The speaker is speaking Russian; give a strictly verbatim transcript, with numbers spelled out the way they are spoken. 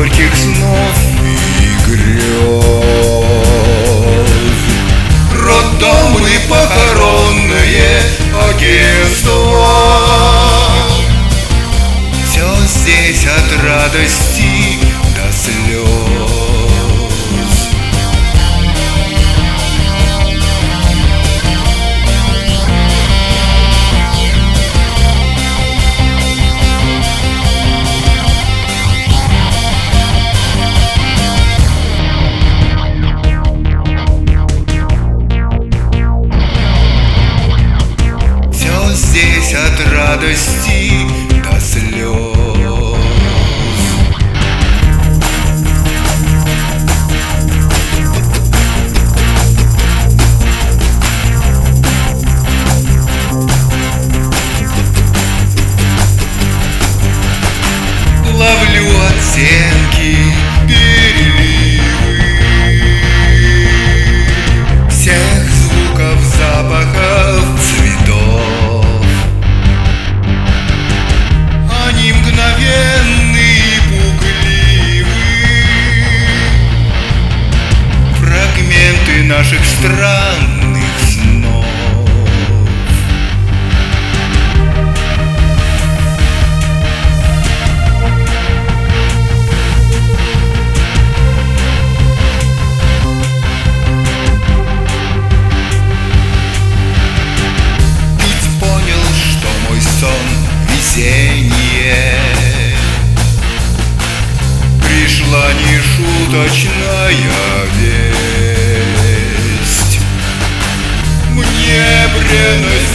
горьких снов и грез. Роддом и похоронное агентство, все здесь от радости до слез. Здесь от радости до слез. Ловлю оттенки, переливы всех звуков, запахов, цветов. Мгновенный и пугливый, фрагменты наших странных снов. Ведь понял, что мой сон весеннее, пришла нешуточная весть. Мне бренность